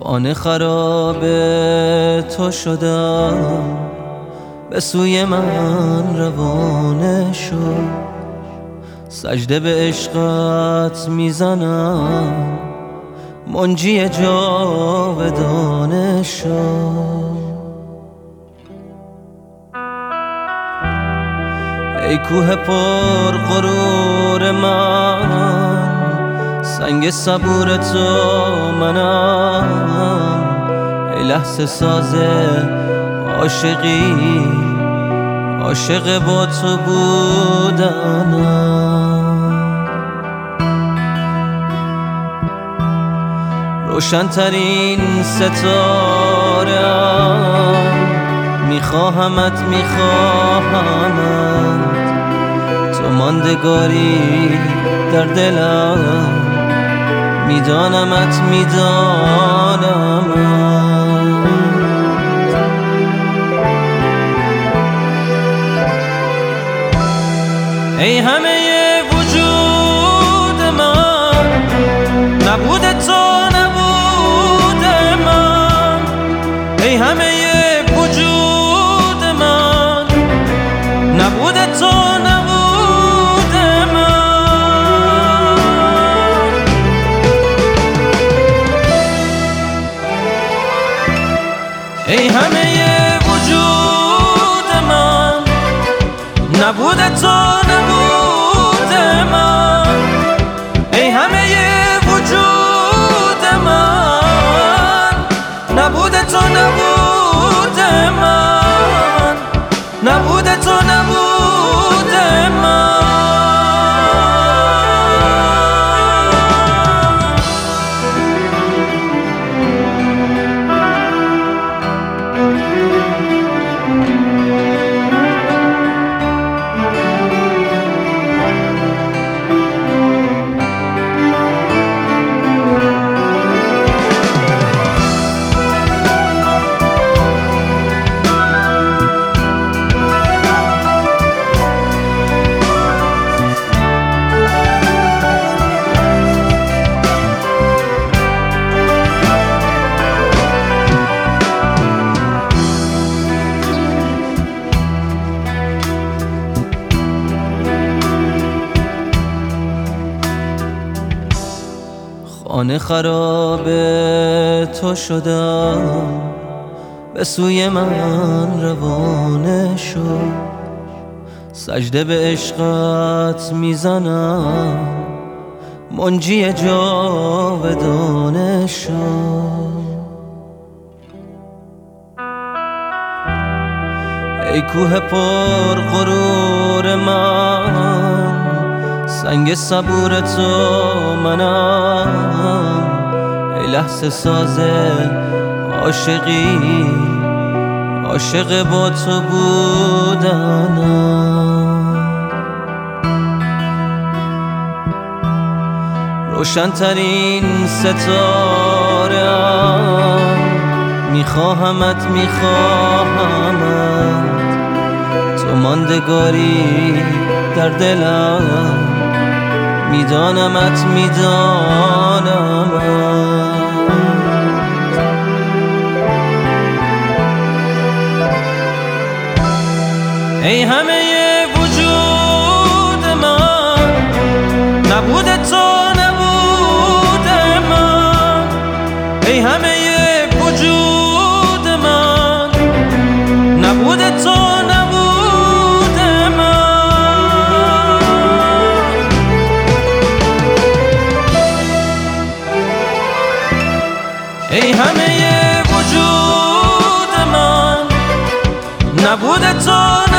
خانه خراب تو شدم، به سوی من روانه شو. سجده به عشقت میزنم، منجی جاودانه شو. ای کوه پر غرور من، سنگ صبور تو منم. ای لحظه ساز عاشقی، عاشق با تو بودنم. روشن‌ترین ستاره‌ام، میخواهمت تو ماندگاری در دلم، میدانمت ای همه وجود من، نبود تو نبود من. ای همه وجود من، نبود تو نبود من. ای همه وجود من، نبود تو نبود من. ای همه وجود من، نبود تو نبود من. نبود تو نبود من. خانه خراب تو شدم، به سوی من روانه شو. سجده به عشقت میزنم، منجی جاودانه شو. ای کوه پر غرور من، سنگ صبور تو منم. ای لحظه ساز عاشقی، عاشق با تو بودنم. روشن‌ترین ستاره‌ام، میخواهمت تو ماندگاری در دلم، میدانمت ای همه وجود من، نبود تو نبود من. ای همه وجود من، نبود تو نبود من. ای همه وجود من، نبود تو